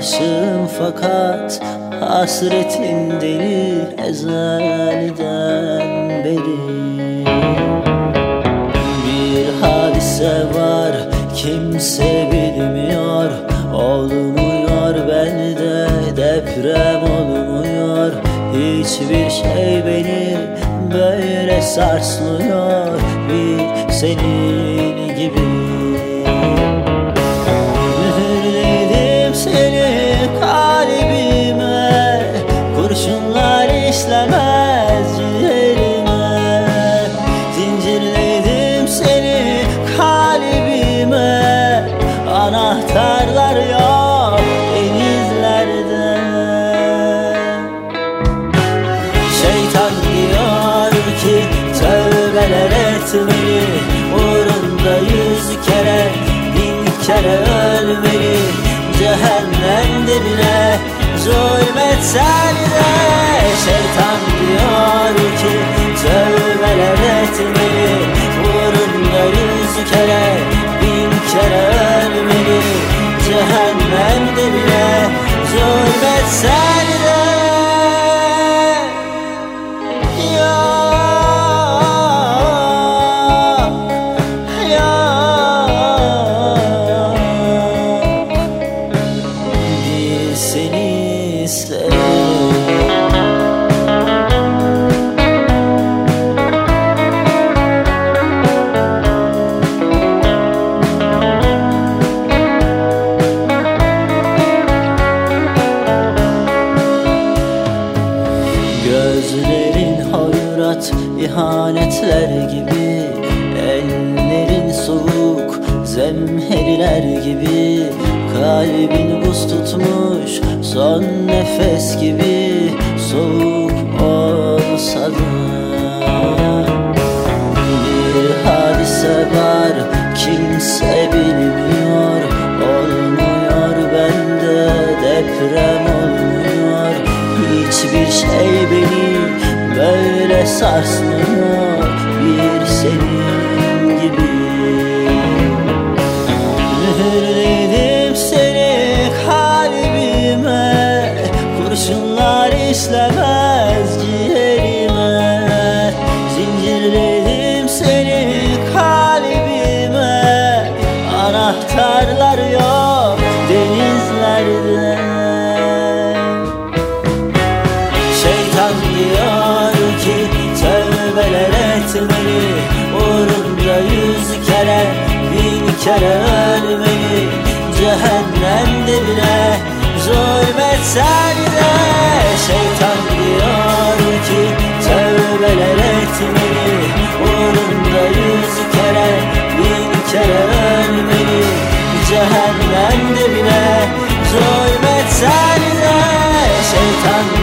aşığım fakat hasretin delir ezelden beri. Bir hadise var kimse bilmiyor, olmuyor bende deprem olmuyor. Hiçbir şey beni böyle sarsmıyor bir senin gibi. Mühürledim seni kalbime, kurşunlar işlemez ciğerime. Zincirledim seni kalbime, anahtarlar yok denizlerde. Şeytan diyor ki tövbeler etmeli, uğrunda 100 kere 1000 kere ölmeli. Cehennem dibine zulmetsen de şeytan diyor ki tövbeler etmeli, uğrunda 100 kere 1000 kere ölmeli. Cehennem dibine zulmetsen de. Seni isterim. Gözlerin hayrat ihanetler gibi, ellerin soğuk zemheriler gibi. Kalbin buz tutmuş son nefes gibi, soğuk olsa da. Bir hadise var kimse bilmiyor, olmuyor bende deprem olmuyor. Hiçbir şey beni böyle sarsmıyor bir senin gibi. Mühürledim seni kalbime, kurşunlar işlemez ciğerime. Zincirledim seni kalbime, anahtarlar yok denizlerde. Şeytan diyor ki tövbeler etmeli, uğrunda 100 kere 1000 kere ölmeli. Cehennem dibine zulmetsen de şeytan diyor ki tövbeler etmeli, uğrunda 100 kere 1000 kere ölmeli. Cehennem dibine zulmetsen de şeytan